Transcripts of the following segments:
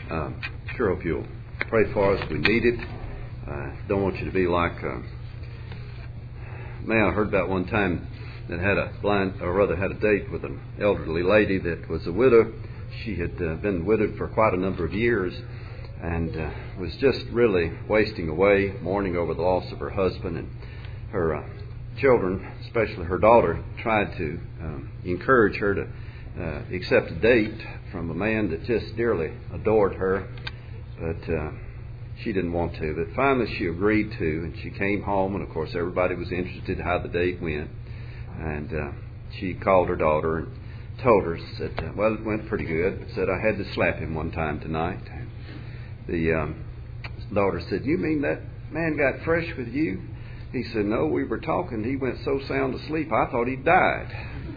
Sure hope you'll pray for us. We need it. Don't want you to be like man I heard about one time that had had a date with an elderly lady that was a widow. She had been widowed for quite a number of years and was just really wasting away, mourning over the loss of her husband, and her children, especially her daughter, tried to encourage her to accept a date from a man that just dearly adored her, but she didn't want to. But finally she agreed to, and she came home, and of course everybody was interested in how the date went. And she called her daughter and told her, said, well, it went pretty good, but said, I had to slap him one time tonight. And the daughter said, you mean that man got fresh with you? He said, no, we were talking. He went so sound asleep, I thought he died.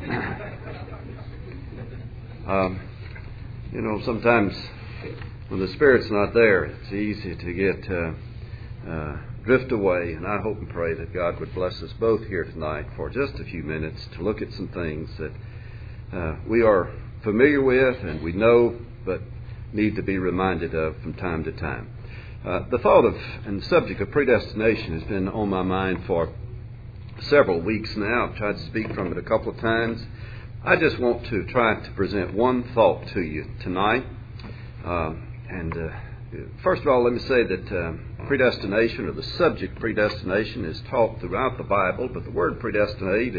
Sometimes when the Spirit's not there, it's easy to get drift away. And I hope and pray that God would bless us both here tonight for just a few minutes to look at some things that we are familiar with and we know, but need to be reminded of from time to time. The thought of and the subject of predestination has been on my mind for several weeks now. I've tried to speak from it a couple of times. I just want to try to present one thought to you tonight. First of all, let me say that predestination, or the subject predestination, is taught throughout the Bible, but the word predestinated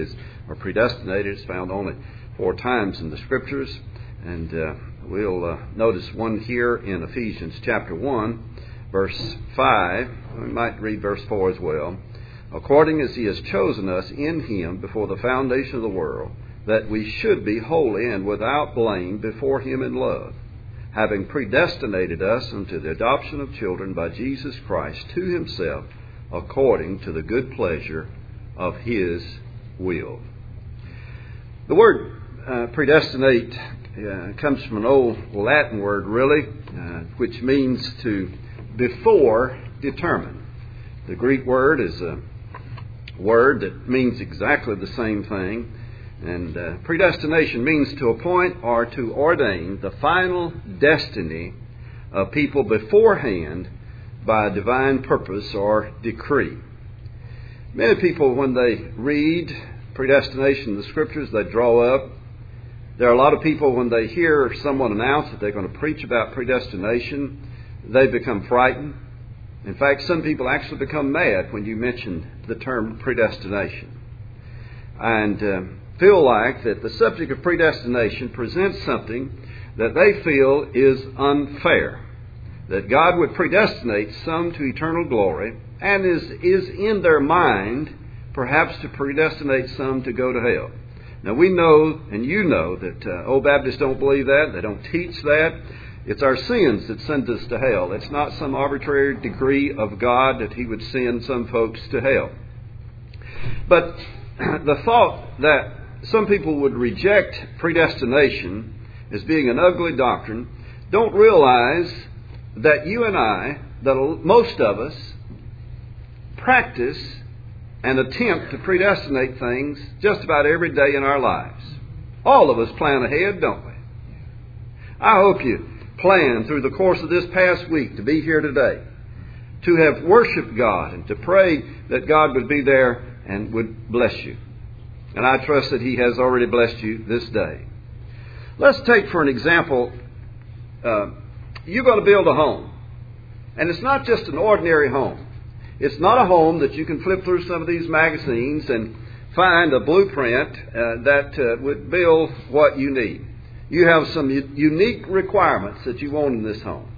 is found only 4 times in the Scriptures. And we'll notice one here in Ephesians chapter 1, verse 5. We might read verse 4 as well. According as He has chosen us in Him before the foundation of the world, that we should be holy and without blame before Him in love, having predestinated us unto the adoption of children by Jesus Christ to Himself, according to the good pleasure of His will. The word predestinate comes from an old Latin word, really, which means to before determine. The Greek word is a word that means exactly the same thing. And predestination means to appoint or to ordain the final destiny of people beforehand by a divine purpose or decree. Many people, when they read predestination in the Scriptures, they draw up. There are a lot of people, when they hear someone announce that they're going to preach about predestination, they become frightened. In fact, some people actually become mad when you mention the term predestination. And feel like that the subject of predestination presents something that they feel is unfair. That God would predestinate some to eternal glory, and is in their mind perhaps to predestinate some to go to hell. Now we know, and you know, that Old Baptists don't believe that. They don't teach that. It's our sins that send us to hell. It's not some arbitrary degree of God that He would send some folks to hell. But the thought that some people would reject predestination as being an ugly doctrine don't realize that you and I, that most of us, practice and attempt to predestinate things just about every day in our lives. All of us plan ahead, don't we? I hope you plan through the course of this past week to be here today, to have worshiped God and to pray that God would be there and would bless you. And I trust that He has already blessed you this day. Let's take for an example, you're going to build a home. And it's not just an ordinary home. It's not a home that you can flip through some of these magazines and find a blueprint that would build what you need. You have some unique requirements that you want in this home.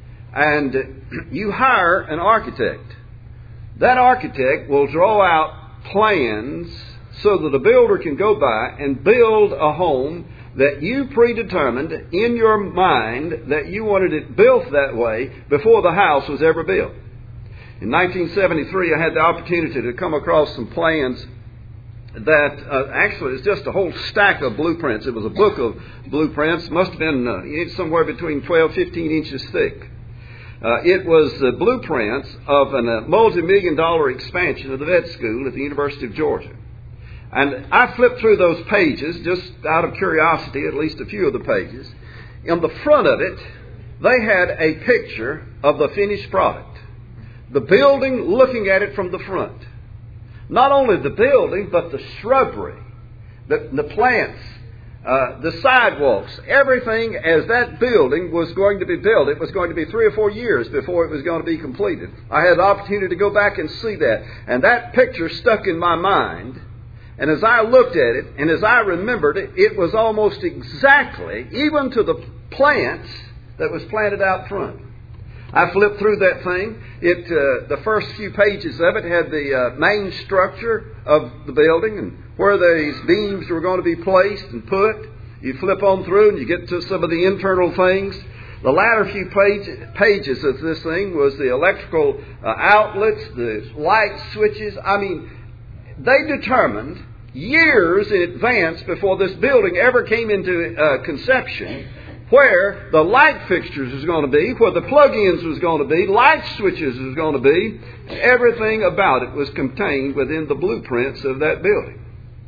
And you hire an architect. That architect will draw out plans so that a builder can go by and build a home that you predetermined in your mind that you wanted it built that way before the house was ever built. In 1973, I had the opportunity to come across some plans that actually is just a whole stack of blueprints. It was a book of blueprints. Must have been somewhere between 12, 15 inches thick. It was the blueprints of a multi-million-dollar expansion of the vet school at the University of Georgia. And I flipped through those pages, just out of curiosity, at least a few of the pages. On the front of it, they had a picture of the finished product. The building, looking at it from the front. Not only the building, but the shrubbery, the plants, the sidewalks, everything as that building was going to be built. It was going to be 3 or 4 years before it was going to be completed. I had the opportunity to go back and see that. And that picture stuck in my mind. And as I looked at it, and as I remembered it, it was almost exactly, even to the plants that was planted out front. I flipped through that thing. The first few pages of it had the main structure of the building and where these beams were going to be placed and put. You flip on through and you get to some of the internal things. The latter few pages of this thing was the electrical outlets, the light switches. I mean, they determined years in advance before this building ever came into conception where the light fixtures was going to be, where the plug-ins was going to be, light switches was going to be. Everything about it was contained within the blueprints of that building.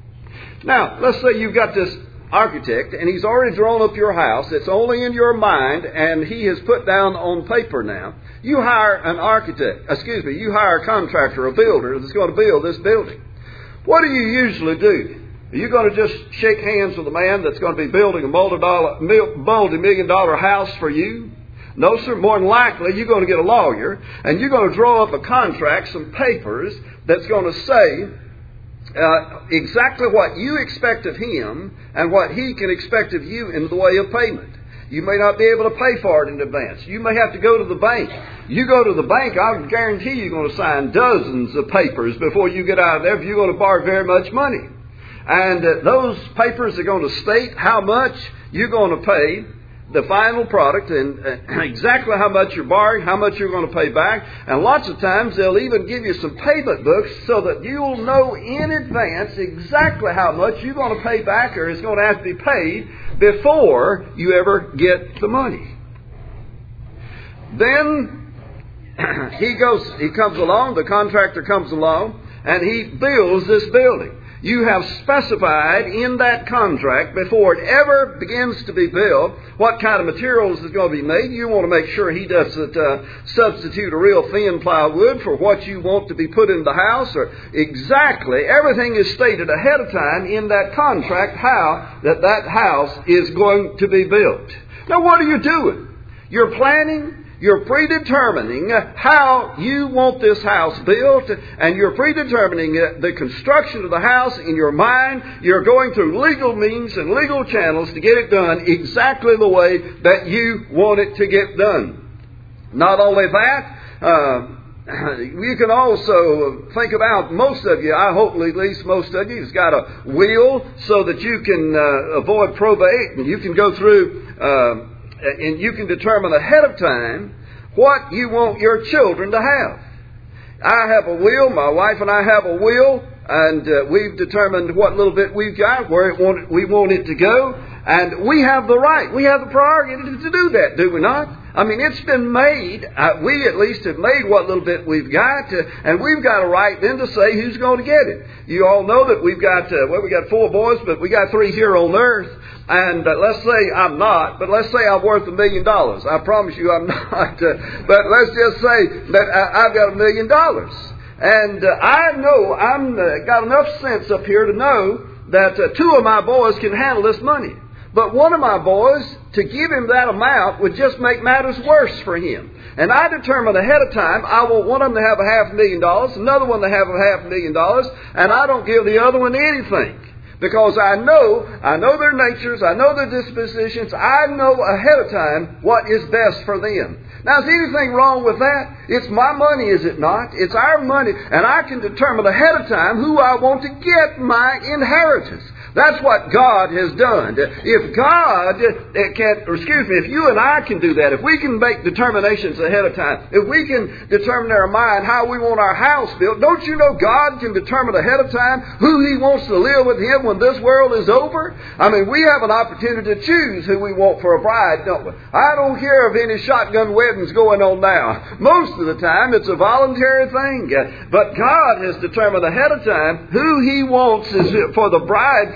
Now, let's say you've got this architect and he's already drawn up your house. It's only in your mind and he has put down on paper now. You hire an you hire a contractor, a builder that's going to build this building. What do you usually do? Are you going to just shake hands with a man that's going to be building a multi-million-dollar house for you? No, sir. More than likely, you're going to get a lawyer, and you're going to draw up a contract, some papers, that's going to say exactly what you expect of him and what he can expect of you in the way of payment. You may not be able to pay for it in advance. You may have to go to the bank. You go to the bank, I guarantee you're going to sign dozens of papers before you get out of there if you're going to borrow very much money. And those papers are going to state how much you're going to pay the final product and exactly how much you're borrowing, how much you're going to pay back. And lots of times they'll even give you some payment books so that you'll know in advance exactly how much you're going to pay back or is going to have to be paid before you ever get the money. Then he comes along, the contractor comes along, and he builds this building. You have specified in that contract before it ever begins to be built what kind of materials is going to be made. You want to make sure he doesn't substitute a real thin plywood for what you want to be put in the house. Or exactly, everything is stated ahead of time in that contract how that house is going to be built. Now what are you doing? You're planning. You're predetermining how you want this house built, and you're predetermining the construction of the house in your mind. You're going through legal means and legal channels to get it done exactly the way that you want it to get done. Not only that, you can also think about, most of you, I hope at least most of you, has got a will so that you can avoid probate, and you can go through and you can determine ahead of time what you want your children to have. I have a will, my wife and I have a will, and we've determined what little bit we've got, where we want it to go, and we have the right, we have the prerogative to do that, do we not? I mean, it's been made, we at least have made what little bit we've got, and we've got a right then to say who's going to get it. You all know that we've got, we got 4 boys, but we got 3 here on earth. And let's say I'm not, but let's say I'm worth $1 million. I promise you I'm not. But let's just say that I've got $1 million. And I know I've got enough sense up here to know that 2 of my boys can handle this money. But one of my boys, to give him that amount would just make matters worse for him. And I determined ahead of time, I want one of them to have $500,000, another one to have $500,000, and I don't give the other one anything. Because I know their natures, I know their dispositions, I know ahead of time what is best for them. Now, is anything wrong with that? It's my money, is it not? It's our money, and I can determine ahead of time who I want to get my inheritance. That's what God has done. If God if you and I can do that, if we can make determinations ahead of time, if we can determine in our mind how we want our house built, don't you know God can determine ahead of time who He wants to live with Him when this world is over? I mean, we have an opportunity to choose who we want for a bride, don't we? I don't care of any shotgun weddings going on now. Most of the time, it's a voluntary thing. But God has determined ahead of time who He wants for the bride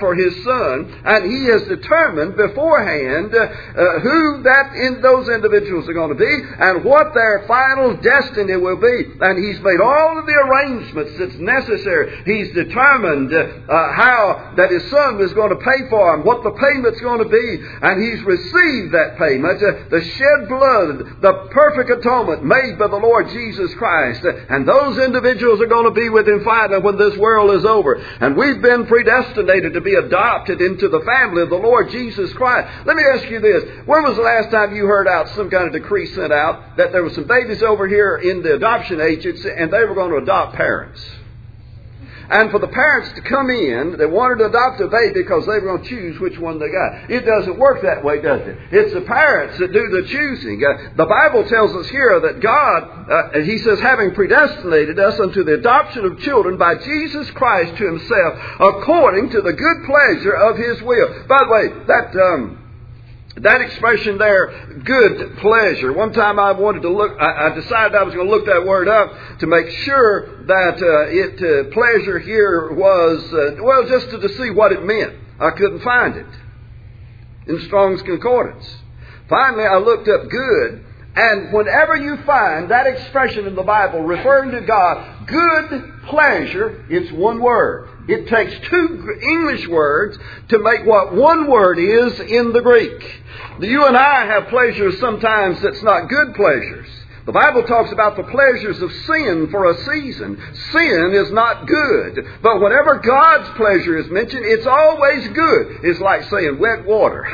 for His Son, and He has determined beforehand who those individuals are going to be and what their final destiny will be. And He's made all of the arrangements that's necessary. He's determined how that His Son is going to pay for them, what the payment's going to be, and He's received that payment, the shed blood, the perfect atonement made by the Lord Jesus Christ. And those individuals are going to be with Him finally when this world is over. And we've been predestinated to be adopted into the family of the Lord Jesus Christ. Let me ask you this. When was the last time you heard out some kind of decree sent out that there were some babies over here in the adoption agency and they were going to adopt parents? And for the parents to come in, they wanted to adopt a baby because they were going to choose which one they got. It doesn't work that way, does it? It's the parents that do the choosing. The Bible tells us here that God, He says, having predestinated us unto the adoption of children by Jesus Christ to Himself, according to the good pleasure of His will. By the way, that expression there, good pleasure. One time I decided I was going to look that word up to make sure that pleasure here was, just to see what it meant. I couldn't find it in Strong's Concordance. Finally, I looked up good, and whenever you find that expression in the Bible referring to God, good pleasure, it's one word. It takes two English words to make what one word is in the Greek. You and I have pleasures sometimes that's not good pleasures. The Bible talks about the pleasures of sin for a season. Sin is not good. But whenever God's pleasure is mentioned, it's always good. It's like saying wet water.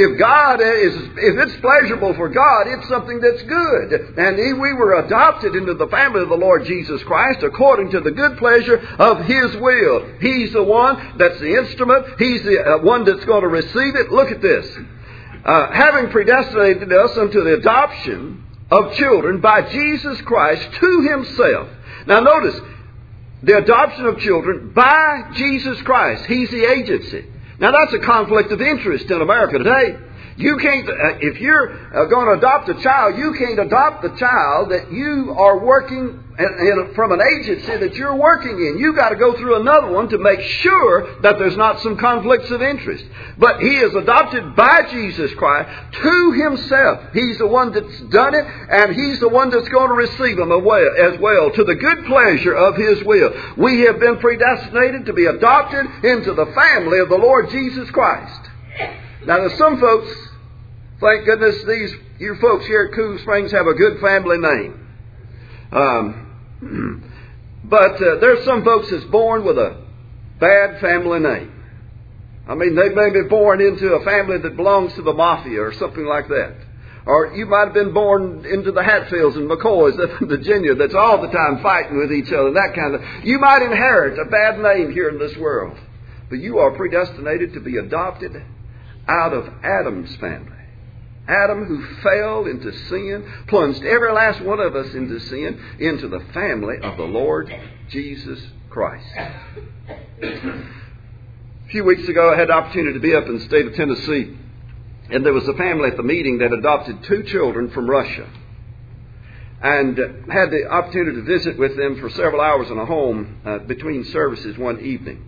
If it's pleasurable for God, it's something that's good. And we were adopted into the family of the Lord Jesus Christ according to the good pleasure of His will. He's the one that's the instrument. He's the one that's going to receive it. Look at this. Having predestinated us unto the adoption of children by Jesus Christ to Himself. Now notice, the adoption of children by Jesus Christ. He's the agency. Now that's a conflict of interest in America today. You can't, if you're going to adopt a child, you can't adopt the child that you are working from an agency that you're working in. You've got to go through another one to make sure that there's not some conflicts of interest. But He is adopted by Jesus Christ to Himself. He's the one that's done it, and He's the one that's going to receive them as well, to the good pleasure of His will. We have been predestinated to be adopted into the family of the Lord Jesus Christ. Now, there's some folks, thank goodness you folks here at Cool Springs have a good family name. But there's some folks that's born with a bad family name. I mean, they may be born into a family that belongs to the mafia or something like that. Or you might have been born into the Hatfields and McCoys up in Virginia that's all the time fighting with each other, that kind of. You might inherit a bad name here in this world. But you are predestinated to be adopted out of Adam's family. Adam, who fell into sin, plunged every last one of us into sin, into the family of the Lord Jesus Christ. A few weeks ago, I had the opportunity to be up in the state of Tennessee, and there was a family at the meeting that adopted 2 children from Russia, and had the opportunity to visit with them for several hours in a home between services one evening.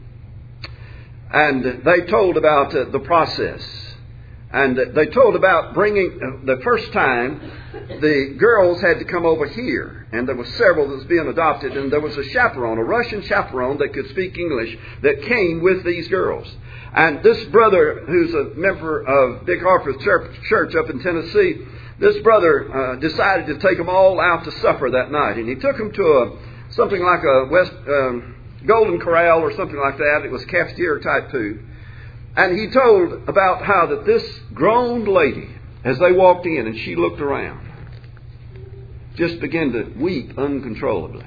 And they told about the process. And they told about bringing, the first time, the girls had to come over here. And there were several that was being adopted. And there was a chaperone, a Russian chaperone that could speak English, that came with these girls. And this brother, who's a member of Big Harper Church up in Tennessee, this brother decided to take them all out to supper that night. And he took them to something like a Golden Corral or something like that. It was cafeteria type food. And he told about how that this grown lady, as they walked in and she looked around, just began to weep uncontrollably.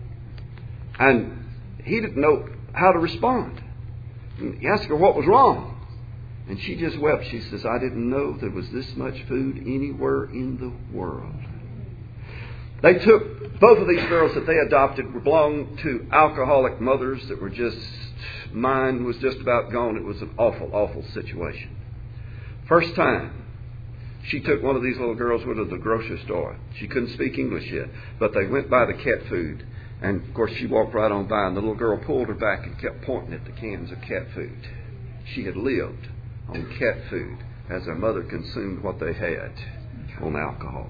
And he didn't know how to respond. And he asked her what was wrong. And she just wept. She says, I didn't know there was this much food anywhere in the world. They took, both of these girls that they adopted belonged to alcoholic mothers that were just, mine was just about gone. It was an awful, awful situation. First time, she took one of these little girls with her to the grocery store. She couldn't speak English yet, but they went by the cat food. And, of course, she walked right on by, and the little girl pulled her back and kept pointing at the cans of cat food. She had lived on cat food as her mother consumed what they had on alcohol.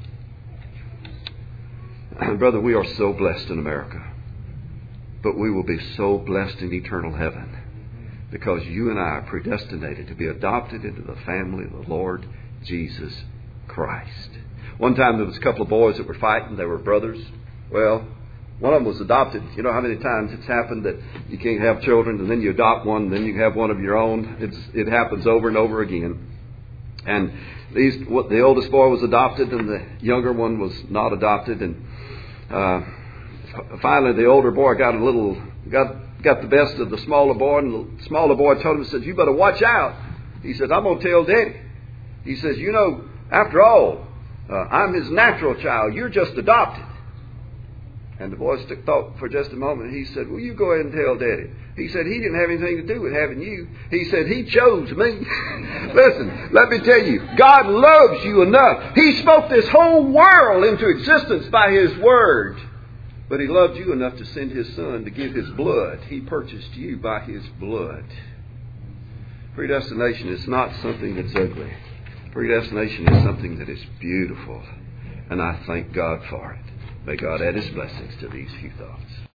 Brother, we are so blessed in America. But we will be so blessed in eternal heaven because you and I are predestinated to be adopted into the family of the Lord Jesus Christ. One time there was a couple of boys that were fighting. They were brothers. Well, one of them was adopted. You know how many times it's happened that you can't have children and then you adopt one and then you have one of your own? It happens over and over again. And the oldest boy was adopted and the younger one was not adopted. And finally the older boy got the best of the smaller boy. And the smaller boy told him, he said, "You better watch out." He said, "I'm going to tell Daddy." He says, "You know, after all, I'm his natural child. You're just adopted." And the boy thought for just a moment. He said, "Well, you go ahead and tell Daddy." He said, "He didn't have anything to do with having you." He said, "He chose me." Listen, let me tell you, God loves you enough. He spoke this whole world into existence by His Word. But He loved you enough to send His Son to give His blood. He purchased you by His blood. Predestination is not something that's ugly. Predestination is something that is beautiful. And I thank God for it. May God add His blessings to these few thoughts.